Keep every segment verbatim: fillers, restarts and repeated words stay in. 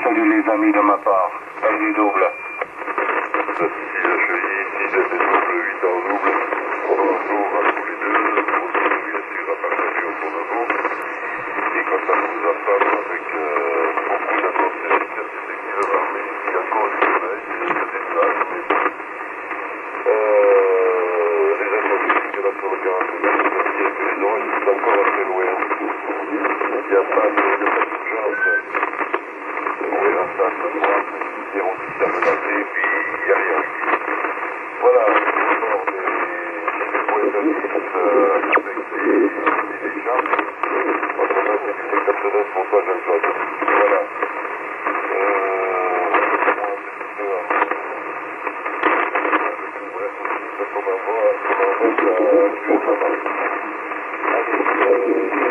salut les amis de ma part. Elle du double. six à Chevy, six à double, huit en double. Bonjour à tous les deux. Bonjour bien sûr à partager autour de vous. Et quand ça vous entendre avec euh, beaucoup d'attention, effectivement, mais il y a encore du sommeil, il y a des plages, mais euh, les informatiques là sur le quarante-neuf, il y a deux ans, ils sont encore assez loin. Il n'y a pas de d'urgence. Oui, là, ça, ça doit dire aussi ça me lancer, puis y aller aussi. Voilà, d'abord des, des points d'indice euh, avec des, des échanges. Autrement, c'est du C quatre-neuf pour toi, Jean-Claude. Voilà. Euh, moi, un petit peu en... Bref, aussi, comment on va, comment on va, ça tue le travail. Allez, euh,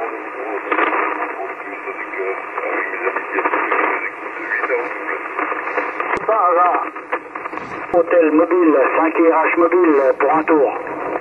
Hôtel mobile, cinq I R H mobile pour un tour.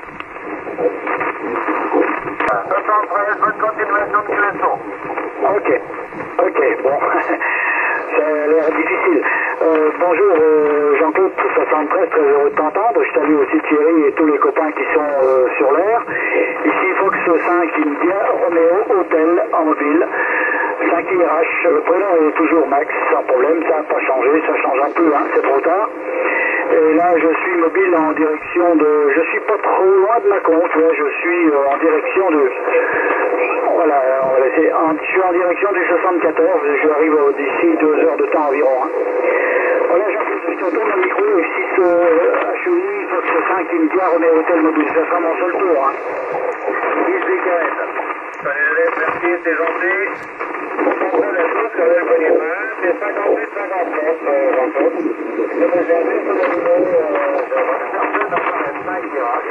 soixante-treize, bonne continuation de Q S O. Ok, ok, bon, ça a l'air difficile. Euh, bonjour euh, Jean-Claude soixante-treize, très heureux de t'entendre. Je salue aussi Thierry et tous les copains qui sont euh, sur l'air. Ici Fox cinq India Romeo Hôtel en mobile. cinq I R H, le prénom est toujours Max, sans problème, ça n'a pas changé, ça change un peu, hein, c'est trop tard. Et là, je suis mobile en direction de... Je suis pas trop loin de Mâcon, ouais, je suis euh, en direction de... Voilà, on va laisser... En... Je suis en direction du soixante-quatorze, je arrive euh, d'ici deux heures de temps environ. Hein. Voilà, je te tourne le micro, six H O I, Fox cinq India, Romeo Hôtel mobile, ça sera mon seul tour. Hein. dix week-end. Salut, merci, c'est gentil. On prend la chose, ça va le bonnet main, c'est cinquante-huit cinquante-neuf, euh, Jean-Claude. C'est le jardin sur le numéro, euh, de vingt-cinq I R H.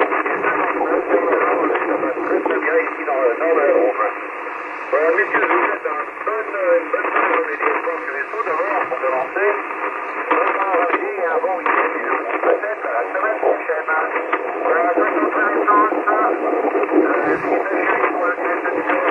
Très très bien ici dans le, dans le groupe. Voilà, messieurs, je vous souhaite une bonne, une bonne fin de journée de Q S O d'abord, pour commencer. Bonne vendredi et un bon week-end. Peut-être à la semaine prochaine. Voilà, cinquante-treize chance. Euh, ce qui est acheté pour le Q S O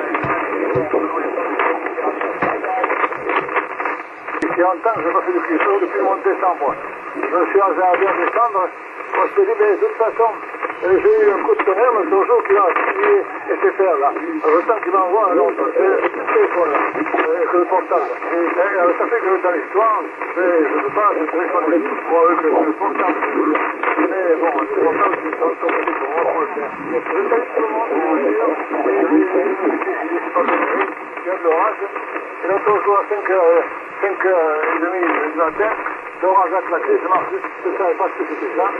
Il y a longtemps que je n'ai pas fait de Q S O depuis le mois de décembre. Je me suis hasardé en décembre. Moi, je me suis dit, mais de toute façon, euh, j'ai eu un coup de tonnerre le jour qui a signé S F R là. Alors, le temps qu'il m'envoie un autre téléphone là, euh, que le portable. Et, et alors, ça fait que dans l'histoire, je ne peux pas, je téléphonerai plus pour eux que le portable. Mais bon, le portable, c'est un peu compliqué pour moi pour le faire. Je salue tout le monde, je vous dire, et je suis pas venu, il y a de l'orage. Et l'autre jour à cinq heures trente du matin, l'orage a claqué, je ne savais pas ce que c'était ça.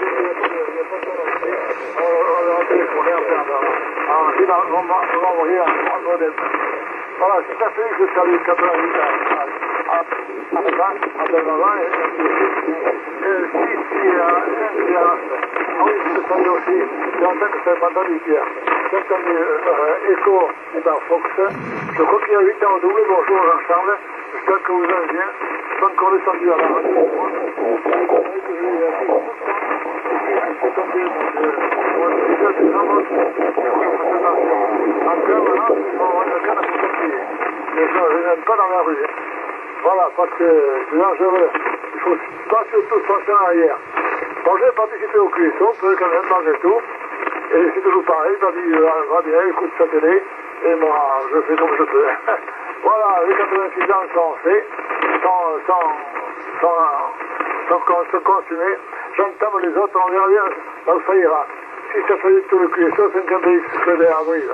On a téléphoné, enfin, on m'a envoyé un modèle. Voilà, c'est à fait que je salue quatre-vingt-huit à Belmavant et six I R H. Ah oui, je salue aussi, c'est en fait que je n'avais pas entendu Pierre. J'ai entendu Echo dans Fox. Je crois qu'il y a huit ans au double, bonjour Jean-Charles. J'espère que vous allez bien. Je suis encore descendu à la radio. Mais je n'aime pas dans la rue. Voilà, parce que c'est dangereux. Il faut pas surtout se passer en arrière. Bon, j'ai participé au Q S O, peu quand même, malgré tout. Et c'est toujours pareil, il m'a dit, va bien, écoute sa télé. Et moi, je fais comme je peux. Voilà, les quatre-vingt-six ans sont faits, sans, sans, sans, sans, sans consumer. J'entame les autres, on verra bien, donc ça ira. Si ça faisait tout le Q S O, cinquante X, je vais avril.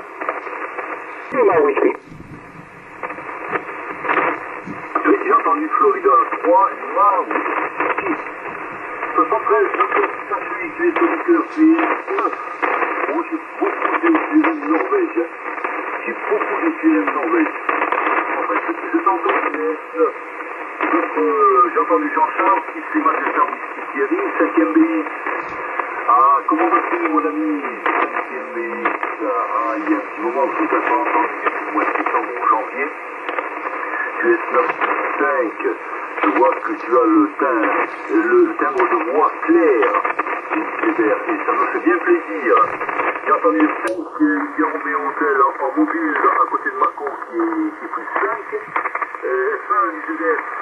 J'ai entendu Florida trois, mardi six. soixante-treize, je suis celui qui est auditeur, c'est neuf. Moi, j'ai beaucoup de T L M Norvège. J'ai beaucoup de T L M Norvège. En fait, je t'entends, c'est neuf. J'ai entendu Jean-Charles, qui fait Manchester Whisky Thierry, cinquième B X. Ah, comment vas-tu, mon ami? cinquième B X. Ah, il y a un petit moment que je t'ai pas entendu, depuis le mois de décembre ou janvier. Tu es neuf cinq. Je vois que tu as le timbre, le timbre de voix clair. Et ça me fait bien plaisir. J'ai entendu le cinq qui est Romeo Hôtel en mobile à côté de Mâcon qui est, qui est plus cinq. euh, F un G D F,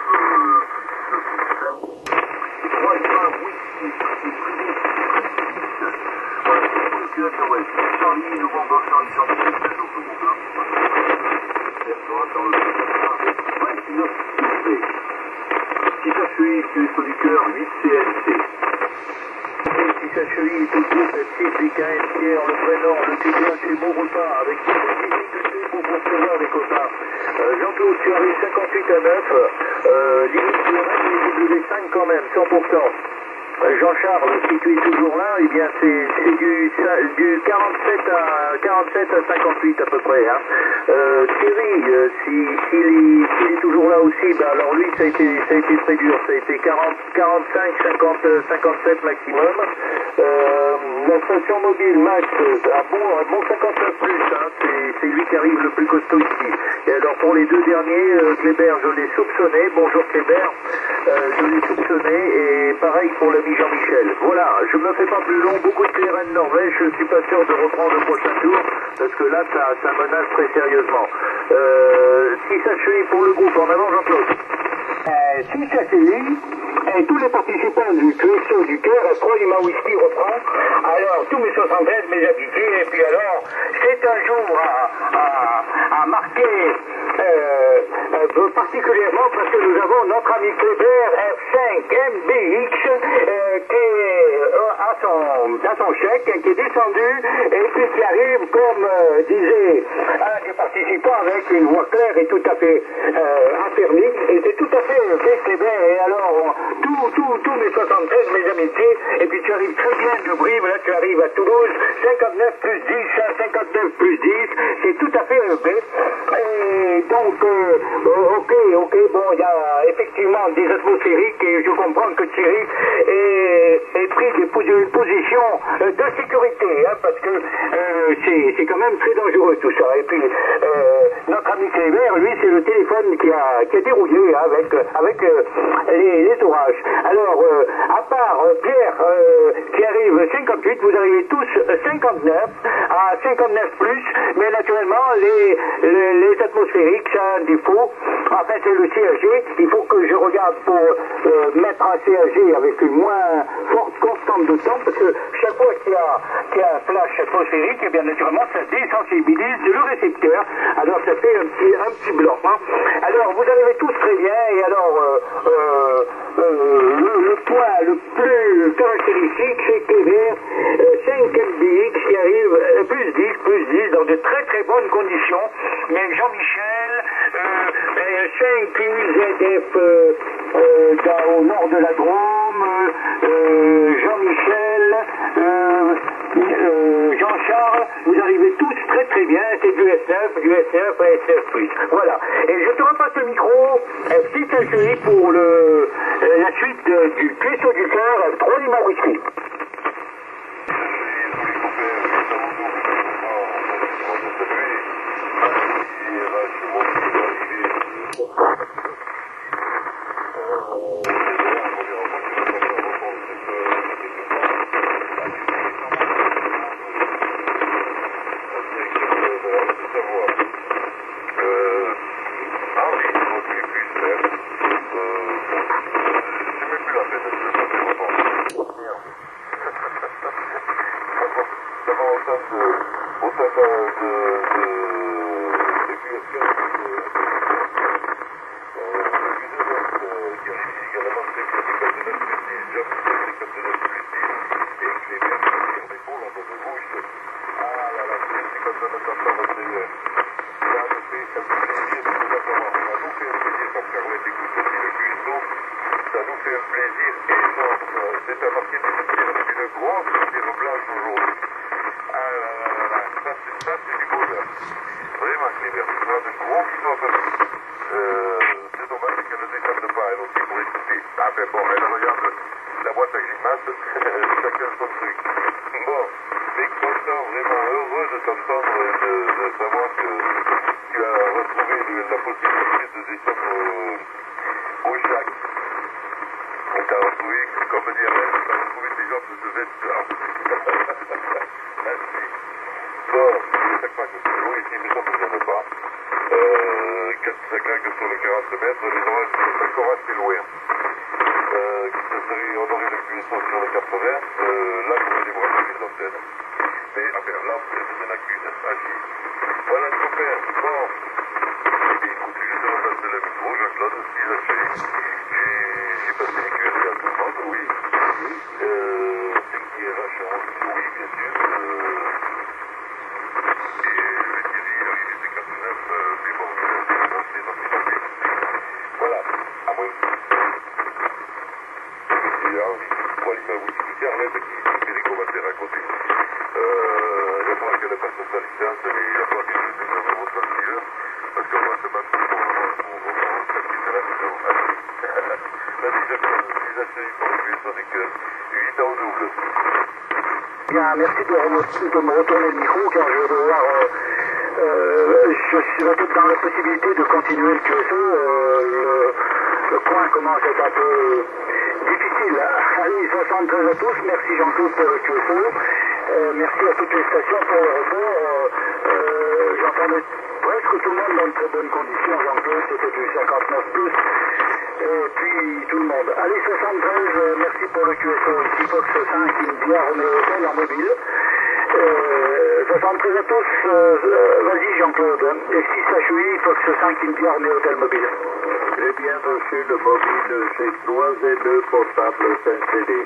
trois Lima Whisky, c'est privé, voilà, c'est le Q F West, Charlie, Novembre, Charlie, Charlie, c'est le Novembre, vingt-neuf P. Si ça suit, tu es sur du cœur, huit C N C. Si ça cheville, tout de suite, six P K M Pierre, le prénom, le T D H et mon repas, avec toutes les difficultés pour poursuivre les copains. Euh, Jean-Claude, tu arrives cinquante-huit à neuf, euh, limite kilomètres, mais W cinq quand même, cent pour cent. Jean-Charles, si tu es toujours là, eh bien c'est du, du quarante-sept à cinquante-huit à peu près. Hein. Euh, Thierry, euh, s'il si, si si est toujours là aussi, bah alors lui ça a été, ça a été très dur, ça a été quarante, quarante-cinq, cinquante, cinquante-sept maximum. Euh, la station mobile Max, un bon, un bon cinquante-neuf plus, hein, c'est lui qui arrive le plus costaud ici. Et alors pour les deux derniers, euh, Kléber, je l'ai soupçonné, bonjour Kléber, euh, je l'ai soupçonné, et pareil pour l'ami Jean-Michel. Voilà, je me fais pas plus long, beaucoup de T R N Norvège, je suis pas sûr de reprendre le prochain tour, parce que là, ça, ça menace très sérieusement. Euh, si ça cheville pour le groupe, en avant Jean-Claude. Euh, si ça cheville, et tous les participants du Q S O du cœur, trois Lima Whisky reprend. Alors, tous mes soixante-treize, mes habitués, et puis alors, c'est un jour à, à, à marquer euh, euh, particulièrement parce que nous avons notre ami Kléber F cinq M B X euh, qui est euh, à, son, à son chèque, qui est descendu et puis qui arrive, comme euh, disait un des participants, avec une voix claire et tout à fait euh, affermie, et c'est tout à fait fait Kléber. Et alors, tous tout, tout mes soixante-treize, mes amitiés, et puis tu arrives très bien de Brive, là tu arrives à Toulouse, cinquante-neuf plus dix, cinquante-neuf plus dix, c'est tout à fait élevé. Et donc, euh, ok, ok, bon, il y a effectivement des atmosphériques, et je comprends que Thierry ait, ait pris des, une position de sécurité, hein, parce que euh, c'est quand même très dangereux tout ça. Et puis, euh, notre ami Kléber, lui, c'est le téléphone qui a, qui a dérouillé avec, avec euh, les, les orages. Alors, euh, à part euh, Pierre euh, qui arrive cinquante-huit, vous arrivez tous cinquante-neuf, à cinquante-neuf plus, mais naturellement, les, les, les atmosphériques, ça a un défaut. En fait, c'est le C R G. Il faut que je regarde pour euh, mettre un C R G avec une moins forte constante de temps, parce que chaque fois qu'il y a, qu'il y a un flash atmosphérique, et bien naturellement, ça désensibilise le récepteur. Alors, ça fait un petit, un petit blanc. Hein. Alors, vous arrivez tous très bien, et alors, euh, euh, euh, le, le point le plus caractéristique, c'est que vers euh, cinq M B X qui arrive euh, plus dix, plus dix, dans de très très bonnes conditions. Mais Jean-Michel, euh, cinq U Z F euh, euh, dans, au nord de la Drôme, euh, Jean-Michel, euh, euh, Jean-Charles, vous arrivez tous très très bien, c'est du S neuf, du S neuf à S neuf plus. Voilà. Et je te repasse le micro, un petit accueil pour le, euh, la suite euh, du Q S O du cœur, trois Lima Whisky. Bon, chaque fois que c'est lourd ici, mais ça ne fonctionne pas. Euh, quand ça craque sur les quarante mètres, les orages sont encore assez loin. Euh, ça serait, on aurait le cuisson sur les quatre-vingts, euh, là, on aurait débranché les antennes. Mais, enfin, là, c'est un accuse agile. Voilà, les copains, bon. Eh bien, écoutez, je te repasse le micro, Jean-Claude, si là, j'ai passé les Q R C à tout le monde, oui. Euh, c'est qui est vachement aussi, oui, bien sûr. Euh, et le Thierry, il était quatre-neuf, euh, mais bon, il a été monté dans ses papiers. Voilà, à moins. Et là, oui, pour l'immeuble, c'est Arlette qui fait des commentaires à côté. Euh, il va falloir qu'elle passe sa licence, mais il va falloir qu'elle fasse des numéros de ceinture, parce qu'on va se battre pour avoir cette petite à la maison. Vas-y, Jean-Claude, si j'achète pour le cuisson des cœurs, huit ans au double. Bien, merci de, de me retourner le micro, car je vais devoir... Euh, euh, je suis peut-être dans la possibilité de continuer le Q S O. Euh, le, le coin commence à être un peu difficile. Allez, soixante-treize à tous. Merci Jean-Claude pour le Q S O. Euh, merci à toutes les stations pour le report. Euh, euh, J'entendais presque tout le monde dans de très bonnes conditions. Jean-Claude, c'était du cinquante-neuf plus. Et puis tout le monde. Allez, soixante-treize, euh, merci pour le Q S O ici, Fox cinq, India, Romeo Hotel en mobile. Euh, soixante-treize à tous, euh, euh, vas-y Jean-Claude. F six H U I, Fox cinq, India, Romeo Hotel mobile. Très bien reçu le mobile G trois et le portable cinq C D.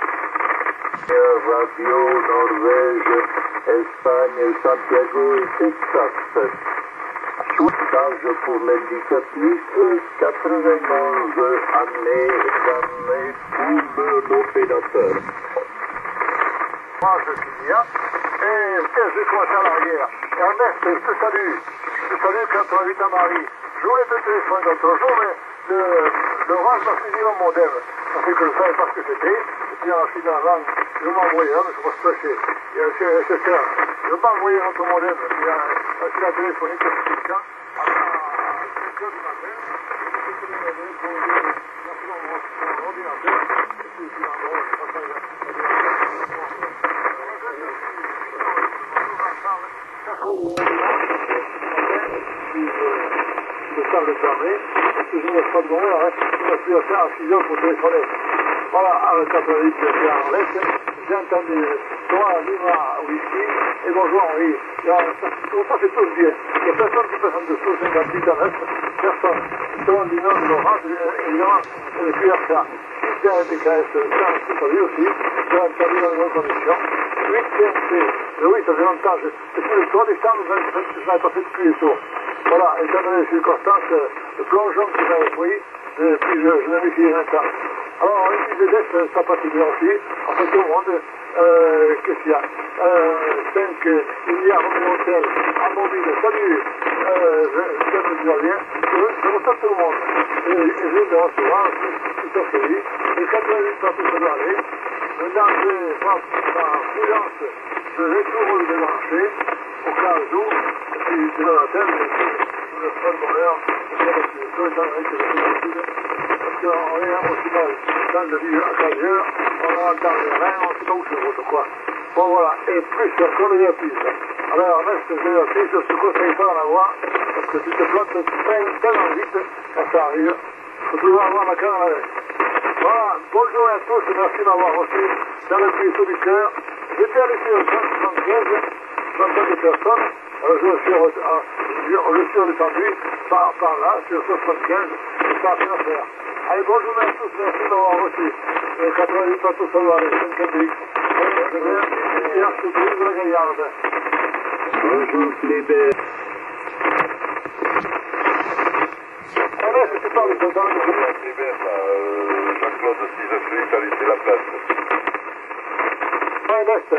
Radio Norvège, Espagne, Santiago et Texas. Charge pour l'indicatif quatre-vingt-onze années d'année pour l'opérateur. Moi, je suis bien. Et je vais commencer à l'arrière. Ernest, je te salue. Je te salue quatre-vingt-huit à Marie. Je voulais te téléphoner l'autre jour, mais le, le range m'a suivi mon modem. Ça fait que je ne savais pas ce que c'était. Et puis, en fil avant, je vais m'envoyer un, mais je ne sais pas ce que c'est. C'est ça. Je vais m'envoyer un autre modem. Il a, il a téléphoné sur quelqu'un. À cinq heures du matin, je vais téléphoner pour mon ordinateur. Et puis, je vais m'envoyer, je ne sais pas de salle de fermer, parce que je ne laisse pas de bon, alors je ne suis à faire à six heures pour téléphoner. Voilà, avec quatre-vingt-huit qui est en laisse, j'ai entendu toi, Lima, whisky, et bonjour Henri. Ça fait tous bien. Il n'y a personne qui passe en dessous, cinquante-huit à neuf, personne. Tout le monde dit non, Laurent, évidemment, c'est le Q R C A. huit R T K S, ça, c'est pas lui aussi, j'ai entendu dans les bonnes conditions. huit C M C, oui, ça fait longtemps, depuis le trois décembre, je n'avais pas fait de Q S O. Voilà, étant donné les circonstances, le plongeon que j'avais pris, et puis je, je l'ai mis ici maintenant. Alors, on utilise des dettes, ça passe bien aussi. En fait, tout le monde, euh, qu'est-ce qu'il y a euh, cinq, il y a Romeo Hotel, en mobile, salut, euh, je viens de dire rien, je reçois tout le monde. Et je viens de recevoir, tout à fait, et quatre-vingt-huit partout se doit aller. Maintenant, je vais prendre par prudence, je vais tout redébrancher, au cas où, si c'est dans la tête, je vais prendre mon heure, je vais tout étant donné que je suis possible, parce qu'on est aussi mal, dans le livre à quinze heures, on n'entend rien, on ne sait pas où c'est l'autre, quoi. Bon, voilà, et plus encore les apices. Alors, reste les apices, je ne conseille pas d'en avoir, parce que tu te plantes tellement vite, quand ça arrive, il faut toujours avoir la canne avec. Voilà, bonjour à tous, merci de m'avoir reçu dans le cuisson du cœur. J'étais allé sur le cent soixante-quinze, centaine de personnes, euh, je suis redescendu par, par là, sur soixante-quinze, et ça a fait l'affaire. Allez, bonjour à tous, merci de m'avoir reçu. Les quatre-vingt-huit pas tous savoir, les cinquante-huit. Je vais dire ce que vous la gaillarde. Bonjour Kléber. Allez, c'est pas le temps de Kléber, Jean-Claude, si je suis, t'as laissé la place. Ernest.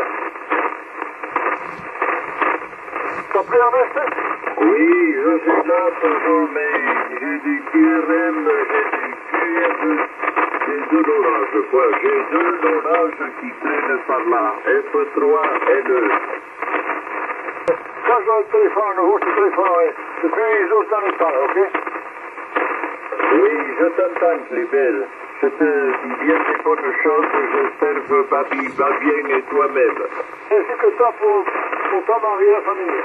T'as pris Ernest? Oui, je suis là toujours, mais j'ai du Q R M, j'ai du Q R M, j'ai deux l'orage, quoi. J'ai deux l'orage qui traînent par là, F trois et deux. Quand je vais le téléphone à nouveau, je te téléphonerai. Depuis les autres dans les parles, ok? Oui, je t'entends, Clébert. Je te dis bien des bonnes choses, j'espère que papy va bien et toi-même. Ainsi que ça pour, pour pas marier la famille.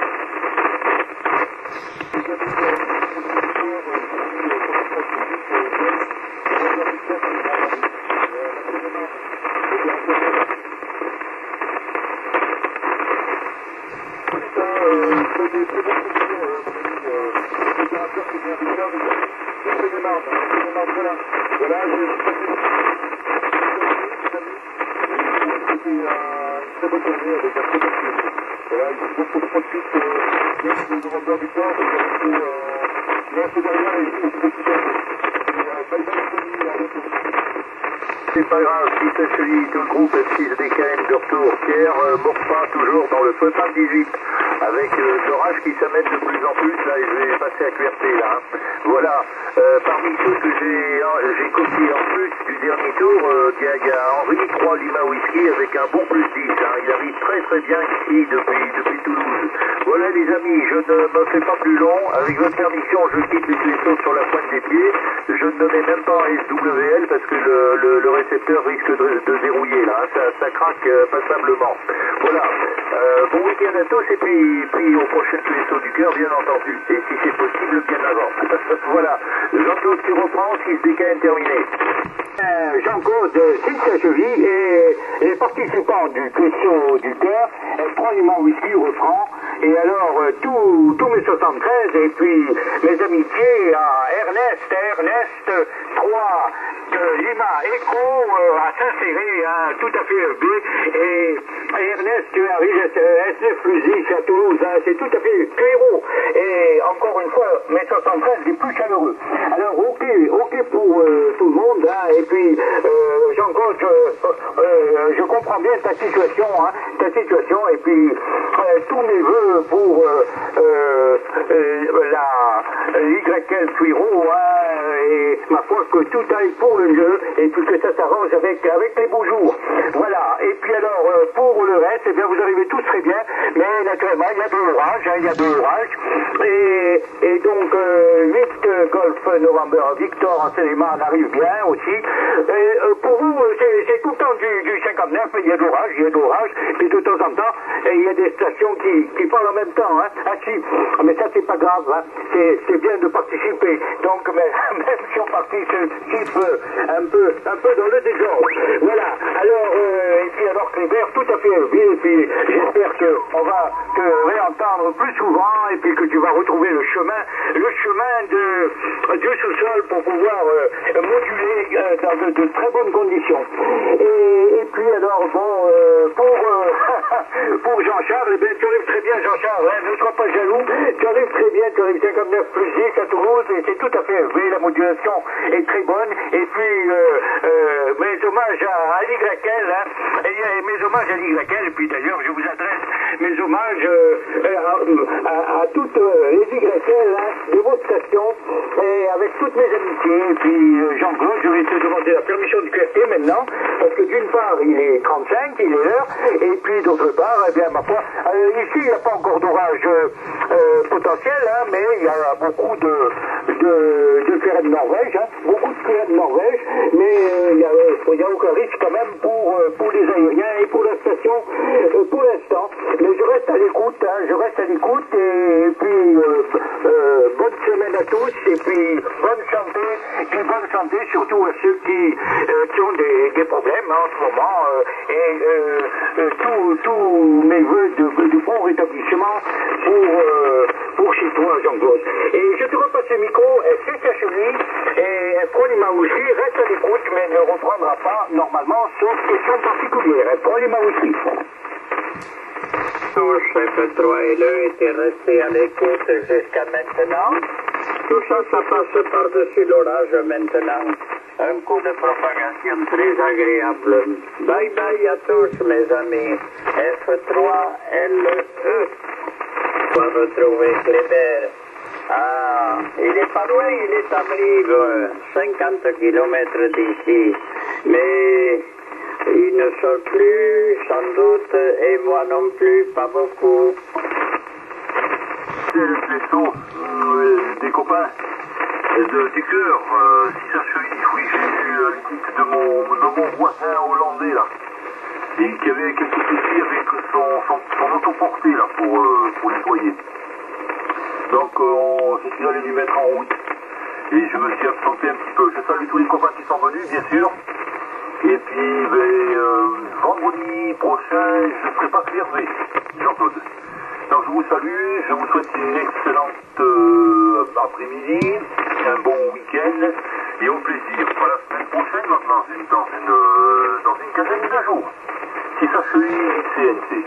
Voilà, je très bonne journée avec un très bon film. Voilà, beaucoup de profit, bien de vendeurs du corps, et là, c'est derrière les filles, c'est beaucoup C'est pas grave, si c'est celui tout le groupe F six D K M de retour. Pierre euh, Morpin, toujours dans le soixante-dix-huit, avec euh, l'orage qui s'amène de plus en plus, là, et je vais passer à Q R T, là. Hein. Voilà, euh, parmi ceux que j'ai hein, j'ai copié en plus du dernier tour, euh, il y, y a Henri trois Lima Whisky avec un bon plus dix. Hein. Il arrive très très bien ici depuis, depuis Toulouse. Voilà les amis, je ne me fais pas plus long. Avec votre permission, je quitte les vaisseaux sur la pointe des pieds. Je ne me mets même pas en S W L parce que le, le, le récepteur risque de, de dérouiller là. Ça, ça craque euh, passablement. Voilà. Euh, bon week-end à tous et puis, puis au prochain vaisseau du cœur, bien entendu. Et si c'est possible, bien avant. Voilà. Jean-Claude qui reprend, six D K M terminé. Euh, Jean-Claude Sylvie et les participants du Vaisseau du cœur prend Lima Whisky reprend. Et alors, euh, tous tous mes soixante-treize et puis mes amitiés à Ernest, Ernest trois de Lima Echo euh, à Saint-Céré, hein, tout à fait élevé. Et, et Ernest, tu arrives à S neuf plus dix à Toulouse, hein, c'est tout à fait clairot. Et encore une fois, mes soixante-treize les plus chaleureux. Alors, ok, ok pour euh, tout le monde, hein, et puis euh, Jean-Claude, je, euh, je comprends bien ta situation, hein, ta situation, et puis euh, tous mes voeux pour euh, euh, euh, la Y L Cuiro, hein, et ma foi que tout aille pour le mieux, et puis que ça s'arrange avec, avec les beaux jours. Voilà, et puis alors, euh, pour le reste, eh bien vous arrivez tous très bien, mais naturellement, il y a de l'orage, hein, il y a de l'orage, et, et donc euh, huit euh, Golf November Victor en Séléman arrive bien aussi. Et, euh, pour vous, c'est tout le temps du, du cinquante-neuf, il y a de l'orage, il y a de l'orage, puis de temps en temps, il y a des stations qui, qui parlent en même temps, hein. Ah si, mais ça c'est pas grave, hein. C'est bien de participer. Donc mais, même si on participe un peu, un peu dans le désordre. Voilà, alors, euh, et puis alors Clébert, tout à fait élevé, et puis j'espère qu'on va te réentendre plus souvent, et puis que tu vas retrouver le chemin, le chemin de, du sous-sol pour pouvoir euh, moduler euh, dans de, de très bonnes conditions. Et, et puis alors, bon, euh, pour, euh, pour Jean-Charles, eh bien, tu arrives très bien Jean-Charles, hein, ne sois pas jaloux, tu arrives très bien, tu arrives cinquante-neuf plus dix à Toulouse, et c'est tout à fait élevé, la modulation est très bonne, et puis euh, euh, mes hommages à, à l'Y L, hein, et, et mes hommages à l'Y L, et puis d'ailleurs je vous adresse mes hommages euh, à, à, à toutes euh, les Y L hein, de votre station, et avec toutes mes amitiés, et puis euh, Jean-Claude, je vais te demander la permission du Q R T maintenant, parce que d'une part il est trente-cinq, il est l'heure, et puis d'autre part, eh bien ma foi, euh, ici il n'y a pas encore d'orage euh, euh, potentiel, hein, mais il y a beaucoup de, de, de Q R M Norvège, hein, beaucoup de Q R M Norvège, mais euh, il n'y a, a aucun risque quand même pour, euh, pour les aériens et pour la station euh, pour l'instant. Mais je reste à l'écoute, hein, je reste à l'écoute, et, et puis euh, euh, bonne semaine à tous, et puis bonne santé, et bonne santé surtout à ceux qui, euh, qui ont des, des problèmes hein, en ce moment, euh, et euh, euh, tous mes voeux de, de bon rétablissement pour, euh, pour chez toi Jean-Claude. Et je te repasse le micro, c'est chez lui, et Prolima aussi reste à l'écoute, mais ne reprendra pas normalement, sauf question particulière. Prolima aussi. Ton chef trois et deux était resté à l'écoute jusqu'à maintenant. Tout ça, ça passe par-dessus l'orage maintenant. Un coup de propagation très agréable. Bye bye à tous mes amis. F trois L E. On va retrouver Clébert. Ah, il est pas loin, il est à Brive, cinquante kilomètres d'ici. Mais il ne sort plus, sans doute, et moi non plus, pas beaucoup. C'est le vaisseau, euh, des copains. de, du cœur, euh, six H I. Oui, j'ai eu euh, une visite de mon, de mon voisin hollandais là. Et qui avait quelques soucis avec son, son, son autoportée là pour, euh, pour nettoyer. Donc euh, je suis allé lui mettre en route. Et je me suis absenté un petit peu. Je salue tous les copains qui sont venus, bien sûr. Et puis, ben, euh, vendredi prochain, je ne serai pas servi, Jean-Claude. Donc je vous salue, je vous souhaite une excellente euh, après-midi, un bon week-end et au plaisir. À la semaine prochaine maintenant, une, dans, une, euh, dans une quinzaine de jours. Si ça se lit, C N C.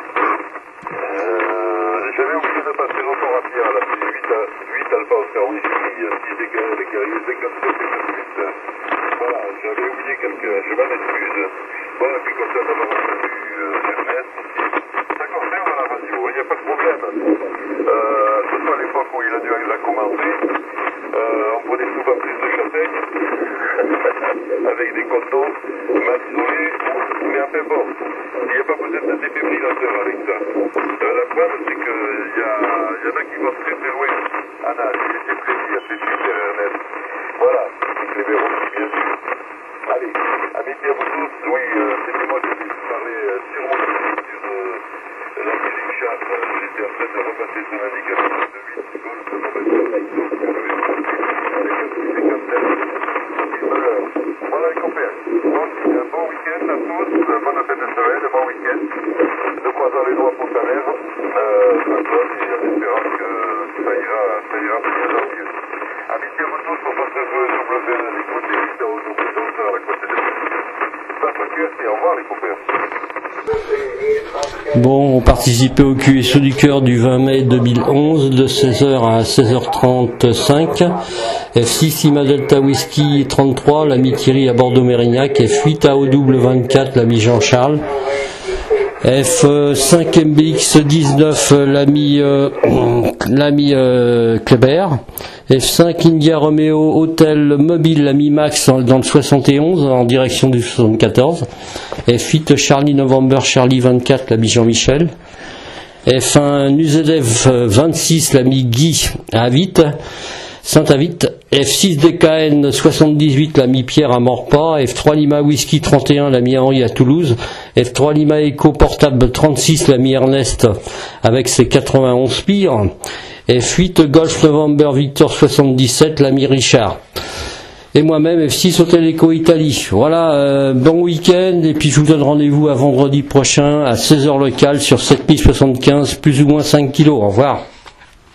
Euh, j'avais oublié de passer l'autorapia, là, c'est huit Alpha Oscar Whisky, qui décale, qui arrive cinquante-sept cinquante-huit. Voilà, j'avais oublié quelqu'un, je m'en excuse. Voilà, puis comme ça, d'avoir entendu euh, Ernest aussi. Ça conserve à la radio, il n'y a pas de problème. Euh, surtout à l'époque où il a dû la commenter, euh, on prenait souvent plus de châtaignes, avec des coteaux, mal isolés, mais enfin bon, il n'y a pas besoin de défibrillateur avec ça. Euh, la preuve, c'est qu'il y, y en a qui vont très très loin. Anna, il était plaisir, c'est super, Ernest. Voilà, les verrons, bien sûr. Allez, amitié à vous tous. Oui, euh, c'était moi qui ai parlé euh, sur mon site, sur euh, la musique chat. Euh, J'étais en train de repasser son indicateur de huit secondes de Voilà les copains. Donc, un bon week-end à tous, bonne fête de semaine, bon week-end. Nous croisons les doigts pour ta mère, euh, Antoine, et en espérant que ça ira, ça ira de mieux en mieux. Amitié à vous tous pour votre jeu W l'écoute des vidéos au double d'auteur à la côte de et au revoir les copains. Bon, on participait au Q S O du cœur du vingt mai deux mille onze de seize heures à seize heures trente-cinq. F six Lima Delta Whisky trente-trois, l'ami Thierry à Bordeaux-Mérignac. F huit A O W vingt-quatre, l'ami Jean-Charles. F cinq M B X dix-neuf, l'ami euh, l'ami euh, Kleber. F cinq India Romeo Hôtel Mobile, l'ami Max dans le soixante et onze en direction du soixante-quatorze. F huit Charlie November Charlie vingt-quatre, l'ami Jean-Michel. F un U Z F vingt-six, l'ami Guy à Avit, Saint-Avit. F six D K N soixante-dix-huit, l'ami Pierre à Morpas. F trois Lima Whisky trente et un, l'ami Henri à Toulouse. F trois Lima Eco Portable trente-six, l'ami Ernest avec ses quatre-vingt-onze spires. F huit Golf November Victor soixante-dix-sept, l'ami Richard. Et moi-même F six Hôtel Eco Italie. Voilà, euh, bon week-end, et puis je vous donne rendez-vous à vendredi prochain à seize heures locale sur sept mille soixante-quinze, plus ou moins cinq kilos. Au revoir.